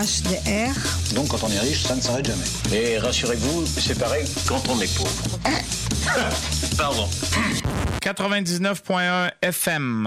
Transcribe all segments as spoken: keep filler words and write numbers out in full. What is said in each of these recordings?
H D R. Donc quand on est riche, ça ne s'arrête jamais. Et rassurez-vous, c'est pareil quand on est pauvre. Pardon. quatre-vingt-dix-neuf point un F M.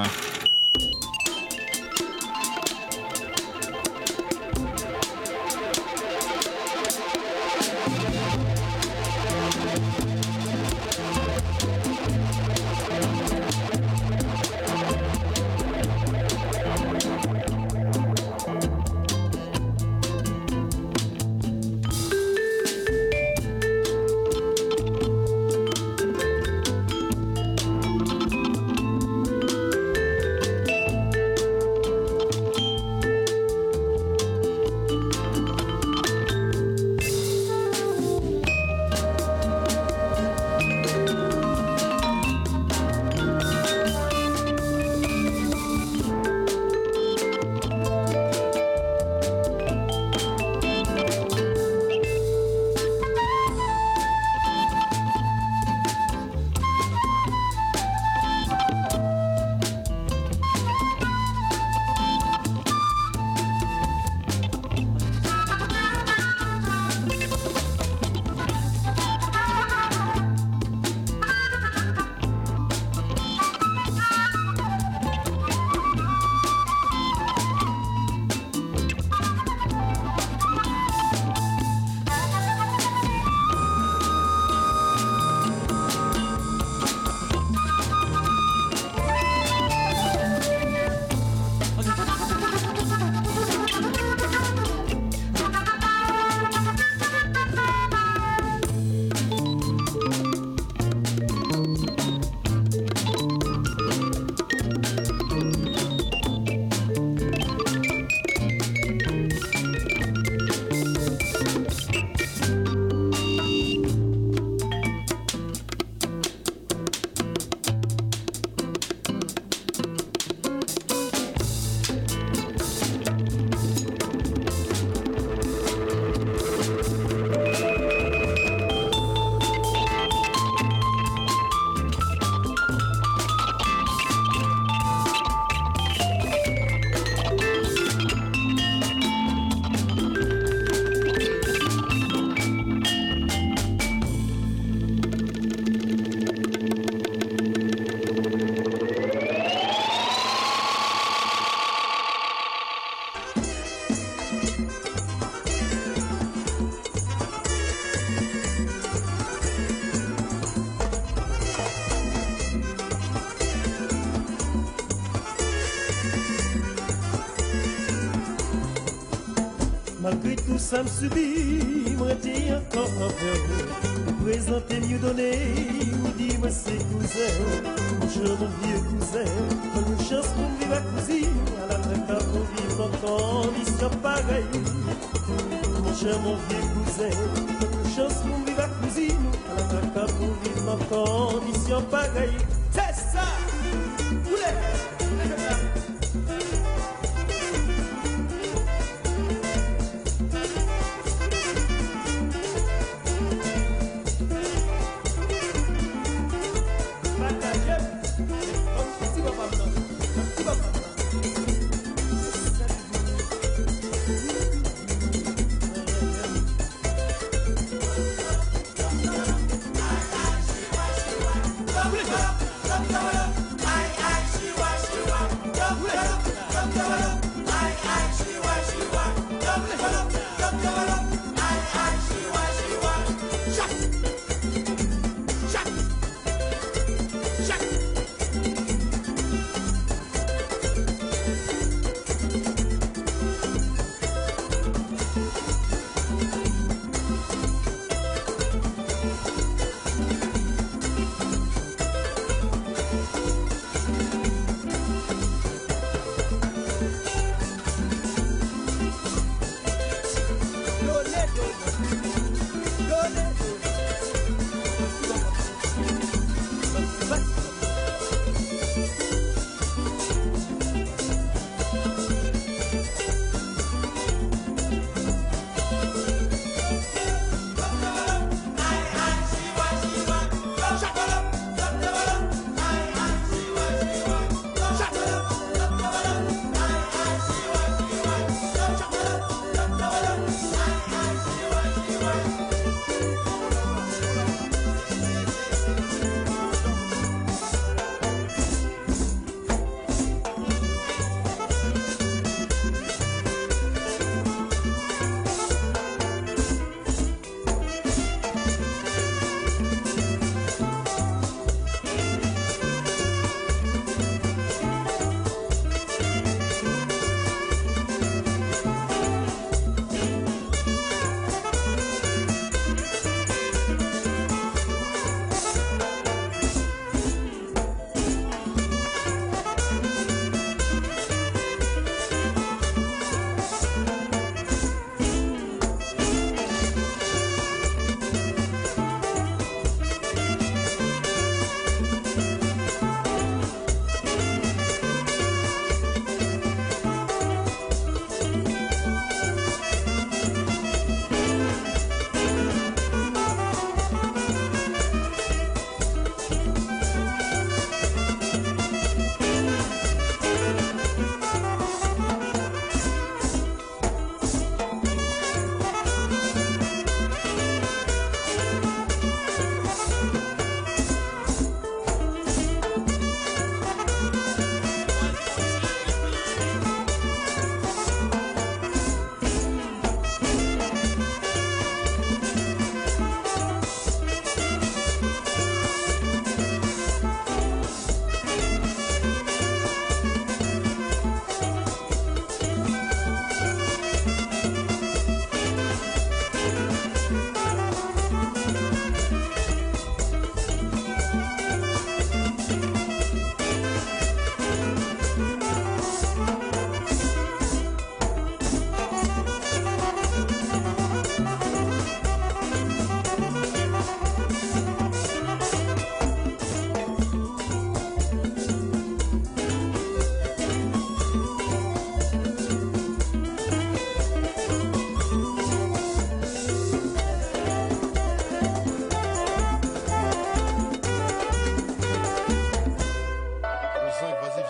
Malgré tout ça me subit, moi t'es encore envers vous. Vous présentez mieux donné, vous dites moi c'est cousin. Mon cher mon vieux cousin, bonne chance pour vivre à cousine. À la traite pour vivre dans condition pareille. Mon cher mon vieux cousin, bonne chance pour vivre à cousine. À la traite pour vivre dans condition pareille. C'est ça! Vous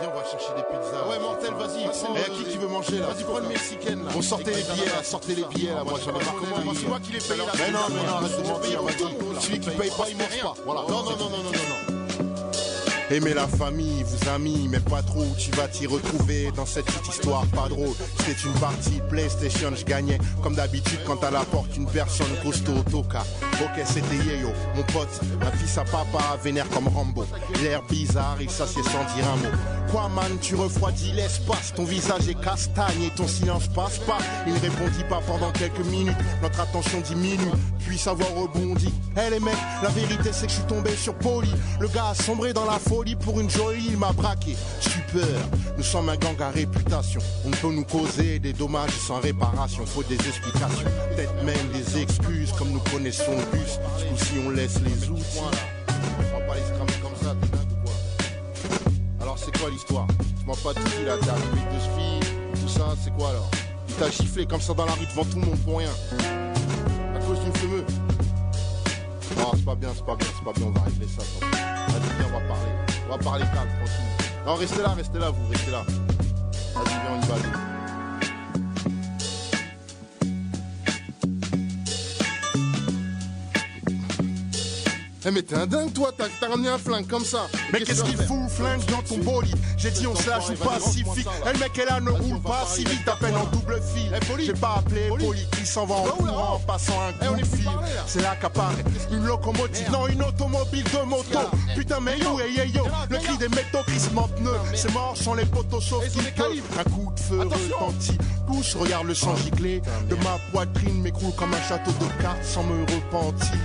Viens, on va chercher des pizzas. Ouais, Mortel, vas-y. Eh, qui qui veut manger là? Vas-y, prends le mexicaine là. Bon, sortez les billets là, sortez les billets là. Moi, j'en ai marre comment il est. C'est moi qui les paye là. Mais non, mais non, arrête de mentir, vas-y. Celui qui paye pas, il mange pas. Voilà. Non, non, non, non, non, non. Aimer la famille, vous amis, mais pas trop. Tu vas t'y retrouver dans cette petite histoire pas drôle. C'était une partie PlayStation, je gagnais comme d'habitude quand à la porte une personne costaud toca. Ok, c'était Yeyo, mon pote, un fils à papa, vénère comme Rambo. L'air bizarre, il s'assied sans dire un mot. Quoi man, tu refroidis l'espace, ton visage est castagne et ton silence passe pas. Il ne répondit pas pendant quelques minutes, notre attention diminue, puis sa voix rebondit. Eh hey, les mecs, la vérité c'est que je suis tombé sur Poli. Le gars a sombré dans la folie pour une jolie, il m'a braqué. Stupeur, nous sommes un gang à réputation. On ne peut nous causer des dommages sans réparation. Faut des explications, peut-être même des excuses. Comme nous connaissons le bus, ce coup-ci on laisse les outils. On va pas les cramer comme ça, t'es dingue ou quoi? Alors c'est quoi l'histoire? Tu m'as pas dit là, t'es arrivé de ce fille, tout ça, c'est quoi alors? Il t'a giflé comme ça dans la rue devant tout le monde pour rien. À cause d'une fumeux. Non, c'est pas bien, c'est pas bien, c'est pas bien, on va régler ça. ça. Vas-y, viens, on va parler. On va parler calme, tranquille. Non, restez là, restez là, vous, restez là. Vas-y, viens, on y va. Allez. Eh mais t'es un dingue toi, t'as, t'as ramené un flingue comme ça. Mais qu'est-ce, qu'est-ce qu'il fout, flingue dans ton bolide? J'ai dit on se la joue pacifique. Eh le mec elle là ne roule pas si vite, à peine en double fil. J'ai pas appelé Poli qui s'en va en courant en passant un coup de fil. C'est là qu'apparaît une locomotive, non une automobile de moto. Putain mais yo, hey yo, le cri des métaux qui se mentent pneus. C'est mort sans les poteaux sauf qu'il peut. Un coup de feu retentit. Tous regarde le sang giclé. De ma poitrine m'écroule comme un château de cartes sans me repentir.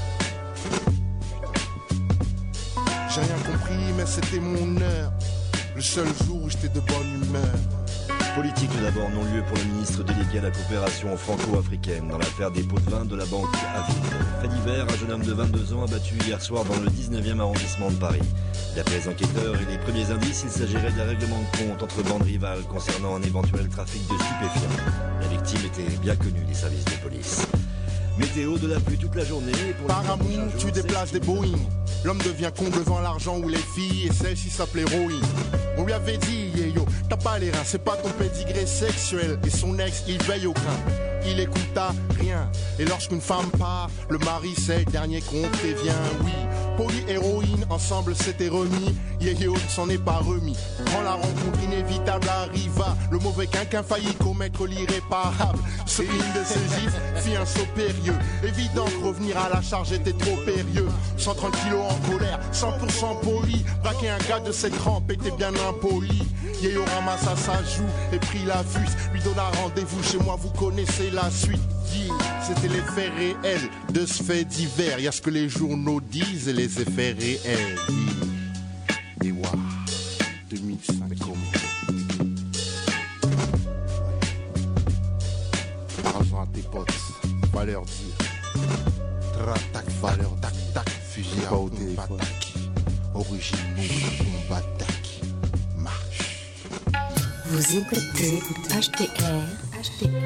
J'ai rien compris, mais c'était mon heure. Le seul jour où j'étais de bonne humeur. Politique tout d'abord, non-lieu pour le ministre délégué à la coopération franco-africaine dans l'affaire des pots de vin de la banque Aviv. Fait divers, un jeune homme de vingt-deux ans abattu hier soir dans le dix-neuvième arrondissement de Paris. D'après les enquêteurs et les premiers indices, il s'agirait d'un règlement de compte entre bandes rivales concernant un éventuel trafic de stupéfiants. La victime était bien connue des services de police. Météo de la pluie toute la journée. Pour Par amour, tu déplaces des Boeing. L'homme devient con devant l'argent ou les filles. Et celle-ci s'appelait Roy. On lui avait dit, yeah, yo, t'as pas les reins, c'est pas ton pédigré sexuel. Et son ex, il veille au grain. Il écouta rien. Et lorsqu'une femme part, le mari c'est le dernier qu'on prévient. Oui, Poli et héroïne, ensemble s'était remis. Yéyo ne s'en est pas remis. Quand la rencontre inévitable arriva, le mauvais quinquin faillit commettre l'irréparable. Ce une de ses gifs fit un saut périlleux. Évident que revenir à la charge était trop périlleux. cent trente kilos en colère, cent pour cent poli. Braquer un gars de cette trempe était bien impoli. Yéyo ramassa sa joue et prit la fuite. Lui donna rendez-vous chez moi, vous connaissez la suite. C'était les faits réels de ce fait divers. Y'a ce que les journaux disent et les effets réels. Et waouh, deux mille cinq comme argent à tes potes, va leur dire. Tratac, valeur, tac, tac, fusil à pompe, attaque. Origine, nous, attaque. Marche. Vous écoutez H T R. H T R.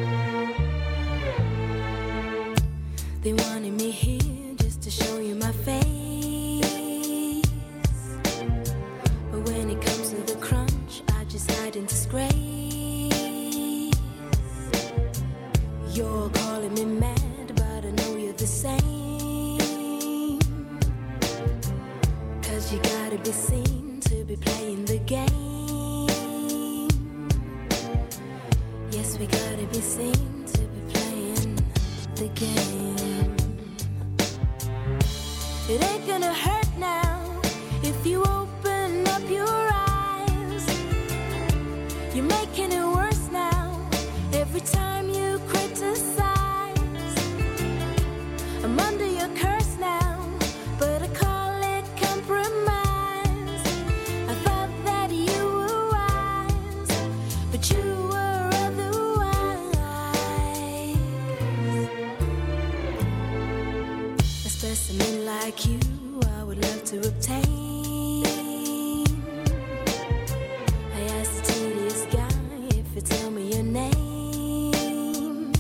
They wanted me here just to show you my face. But when it comes to the crunch, I just hide in disgrace. You're calling me mad, but I know you're the same. Cause you gotta be seen to be playing the game. Yes, we gotta be seen to be playing the game. It ain't gonna hurt now if you open up your eyes. You're making it worse now every time you criticize. I'm under your curse now, but I call it compromise. I thought that you were wise, but you were otherwise. A specimen like you, I would love to obtain. I asked the tedious guy if you tell me your name.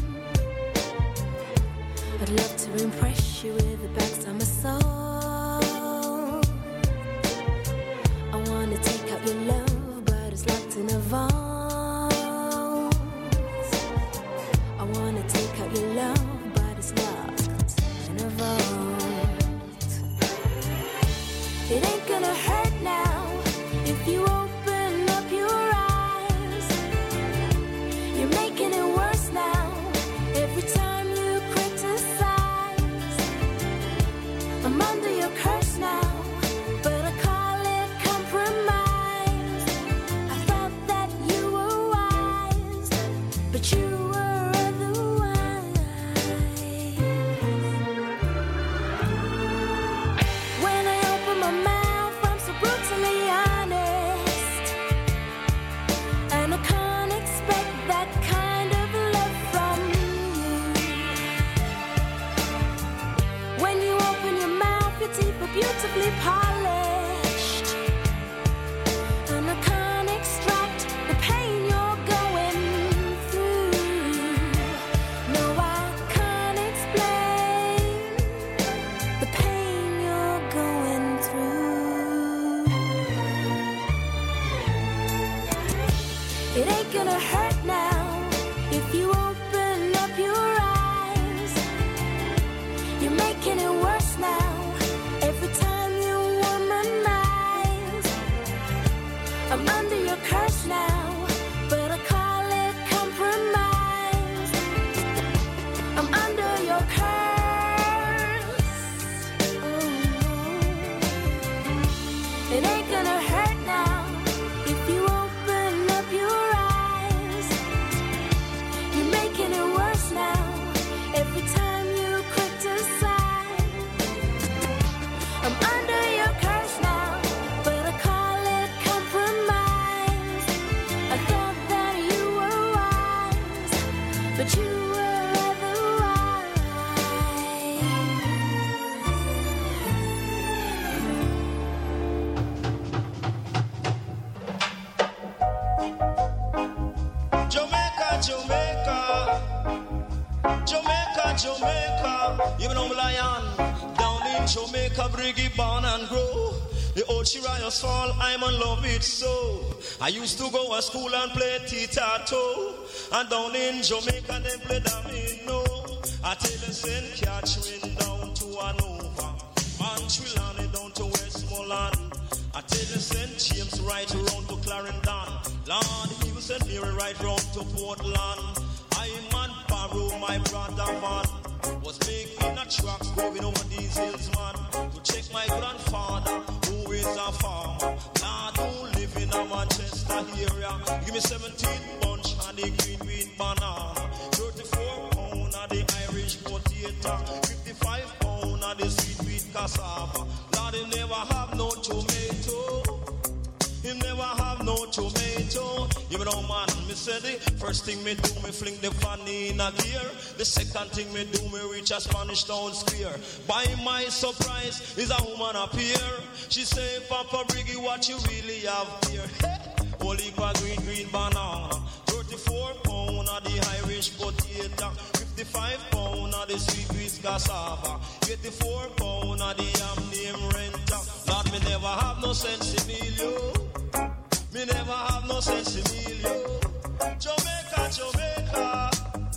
I'd love to impress you with the backs of my soul. I wanna take out your love It ain't gonna hurt now if you open up your eyes. You're making it worse now every time you womanize. I'm under your curse now, but I call it compromise. I'm under your curse. Oh no. It ain't gonna hurt now if you open up your eyes. You're making it worse now every time you criticize. I'm under your curse now, but I call it compromise. I thought that you were wise, but you were otherwise. Jamaica, Jamaica, Jamaica, Jamaica. Even on Lion, down in Jamaica, Briggy born and grow. The old Shirayas fall, I'm in love it so. I used to go to school and play tic-tac-toe. And down in Jamaica, they play domino. I tell you, Saint Catherine down to Hanover, Montreal down to Westmoreland. I tell you, Saint James right around to Clarendon. Lord, he will send me right round to Portland. I man borrow my brother man. Was making a truck going over these hills, man, to check my grandfather, who is a farmer. Lord, who live in a Manchester area. Give me seventeen bunch of the green bean banana, thirty-four pound of the Irish potato, fifty-five pound of the sweet wheat cassava. Lord, he never have no tomato. He never have no tomato. You know, man, me say the first thing me do, me fling the fanny in a gear. The second thing me do, me reach a Spanish Town Square. By my surprise, is a woman appear. She say, Papa Briggy, what you really have here? Hey, holy green, green banana, thirty-four pound of the Irish potato, fifty-five pound of the sweet wheat cassava, eighty-four pound of the yam name renter. Lord, me never have no sense in Emilio. Me never have no sense in Emilio. Jamaica, Jamaica,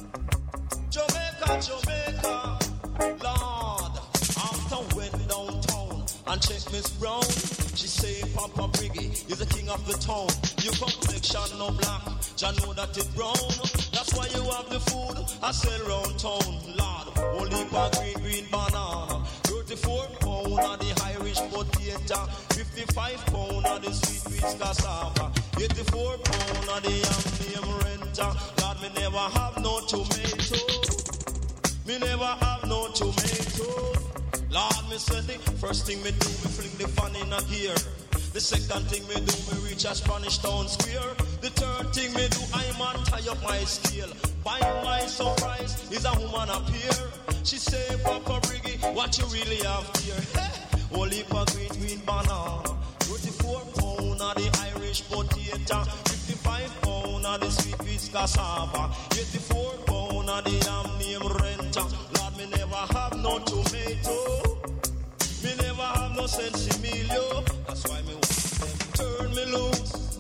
Jamaica, Jamaica. Lord, after went downtown and check Miss Brown, she say Papa Briggy is the king of the town. Your complexion no black, ya know that it brown. That's why you have the food I sell round town. Lord, only for green, green banana, thirty-four pound of the Irish potato, fifty-five pound of the sweet wheat cassava, eighty-four pound of the yam name renter. Lord, me never have no tomato. Me never have no tomato. Lord, me say the first thing me do, me fling the fan in a gear. The second thing me do, me reach a Spanish Town Square. The third thing me do, I man tie up my scale. By my surprise, is a woman appear. She say, Papa Briggy, what you really have here? Hey, only for green, green banana, thirty-four pound of the Irish potato, fifty-five pound of the sweet wheat cassava, eighty-four pound of the yam name renter. Lord, me never have no tomato. Me never have no sense Emilio. That's why me want them turn me loose.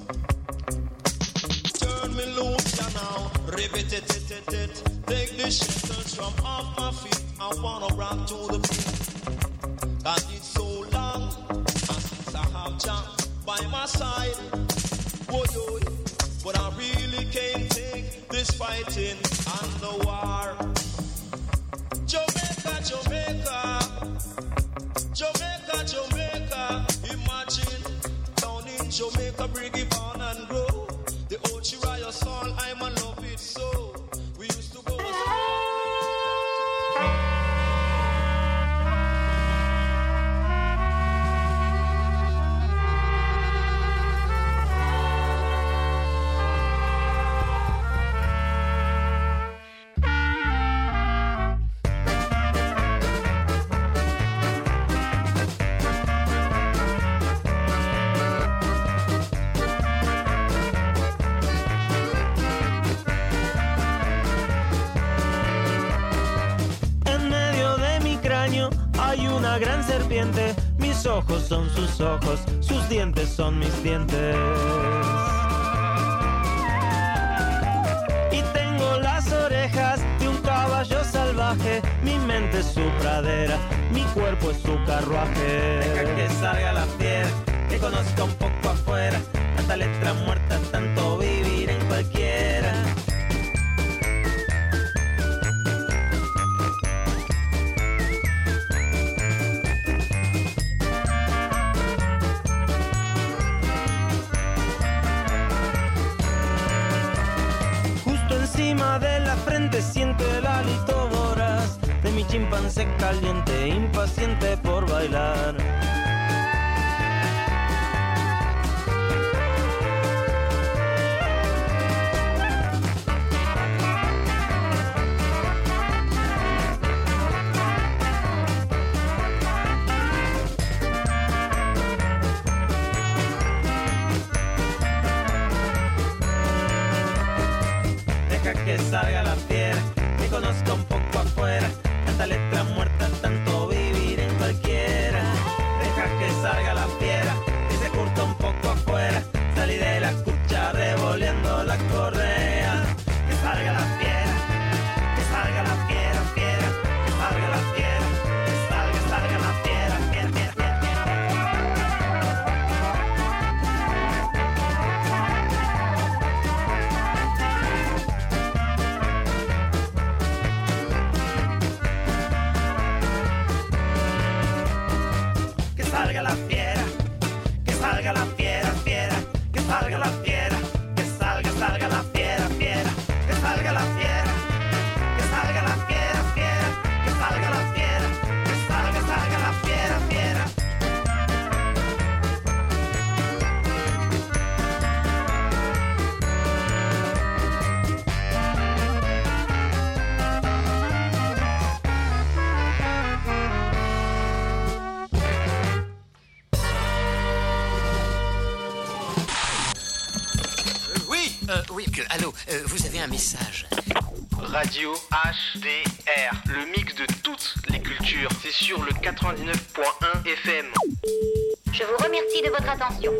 Turn me loose, ya now. Ribbit it, it, it, it. Take the shackles from off my feet. I wanna rock to the beat. Cause it's so long, and since I have John by my side, oh yo, but I really can't take this fighting and the war. Jamaica, Jamaica, Jamaica, Jamaica. Imagine down in Jamaica, Briggy born and grow. The old Shiraya song, I'm a love it so. We used to go. Hay una gran serpiente, mis ojos son sus ojos, sus dientes son mis dientes. salvaje, mi mente es su pradera, mi cuerpo es su carruaje. Deja que salga la fiera, que conozca un poco afuera, tanta letra muerta, tanto vivir en cualquiera. Encima de la frente siento el hálito voraz de mi chimpancé caliente, impaciente por bailar. Que salga la fiera, que conozca un poco afuera, tanta letra muerta, tanto vivir en cualquiera. Deja que salga la fiera, que se curta un poco afuera, salí de la cucha revolviendo la correa. Que salga la fiera, que salga la fiera, fiera, que salga la fiera, que salga, salga la fiera, fiera, fiera, fiera, salga la fiera, que salga la fiera, fiera, que salga la fiera, que salga, salga la fiera, fiera, que salga la fiera, que salga la fiera, fiera, que salga la fiera, que salga, salga la fiera, fiera. Euh, oui, que, allô, euh, vous avez un message. Radio H D R, le mix de toutes les cultures. C'est sur le quatre-vingt-dix-neuf point un F M. Je vous remercie de votre attention.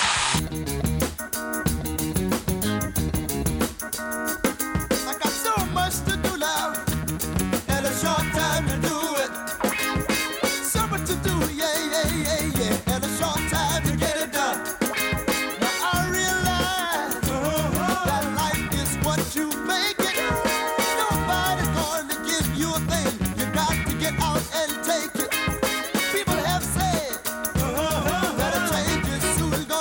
I got so much to do now, and a short time to do it. So much to do, yeah, yeah, yeah, yeah, and a short time to get it done. Now I realize that life is what you make it. Nobody's going to give you a thing. You got to get out and take it. People have said that a change is soon gonna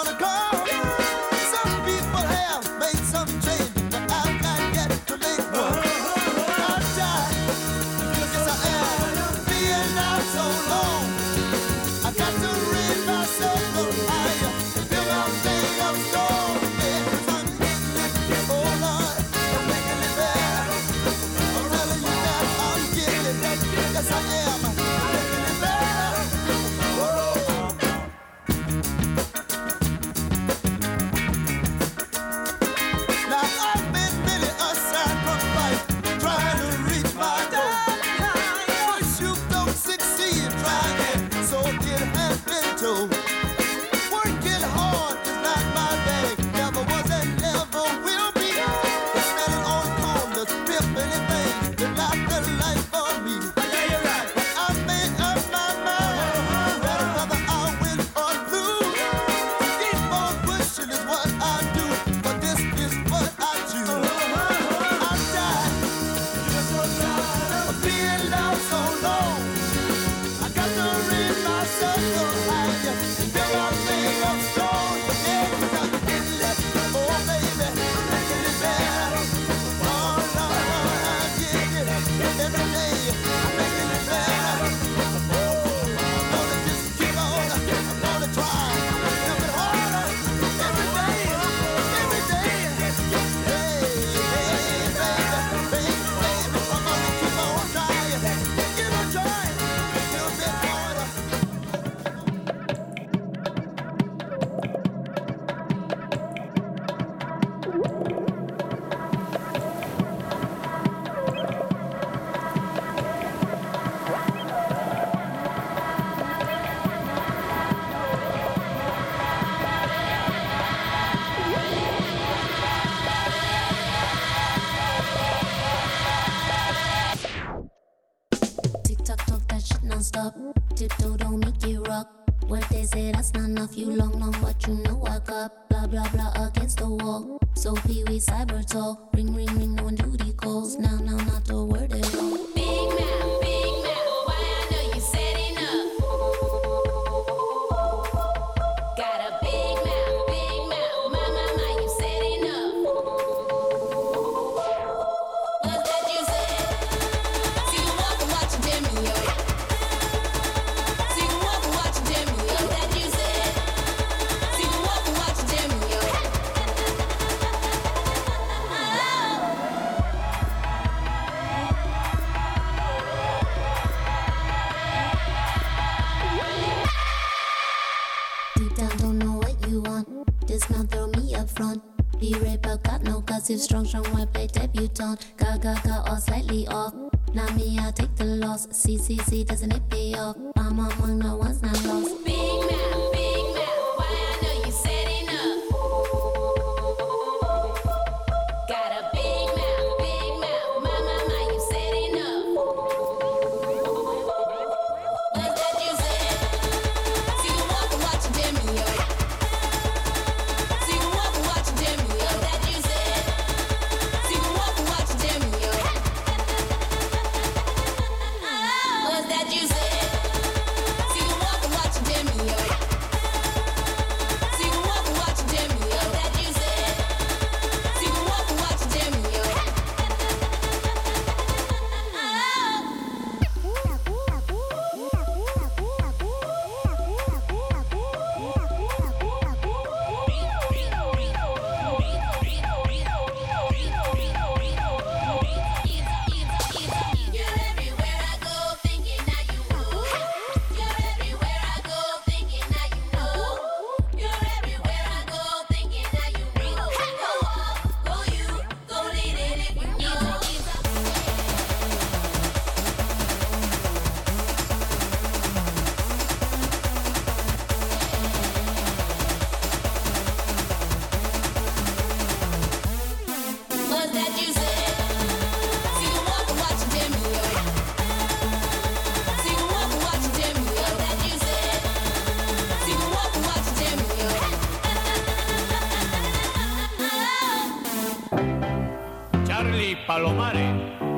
say that's not enough. You long, long, but you know I got blah, blah, blah against the wall. So Pee Wee cyber talk. Ring, ring, ring, no one duty calls. Now, now, not the word at all. Big mouth, big mouth. Why I know you setting up. Got a big mouth, big mouth. My, my, my, you setting up. What's that you said? See you walk and watch your demi, yo. See you walk and watch your demi, yo. What's that you said? See you walk and watch your demi, yo. Deep down, don't know what you want. Dismount, throw me up front. Be right back, got no guts. If strong, strong, white play debutante. Ga, ga, ga, all slightly off. Not me, I take the loss. C, C, C, doesn't it pay off? I'm among the ones not lost. Big mouth, big mouth. Why I know you setting up. Got a big mouth, big mouth. My, my, my, you setting up. What's that you said? See you walk and watch your demi, yo. See you walk and watch your demi, yo. What's that you said? See you walk and watch your demi, yo. What's that you said? See you walk and watch your demi, yo. See you walk and watch your demi, yo. What's that you said? See you walk and watch your demi, yo. You're everywhere I go, thinking now you move. You're everywhere I go, thinking now you know. You're everywhere I go, thinking now you know. Go up, go you, go lead it if you know. What's that you said? See you walk and watch your demi, yo. See you walk and watch your demi, yo. That you said. See you walk and watch your demi, yo. Charlie Palomares.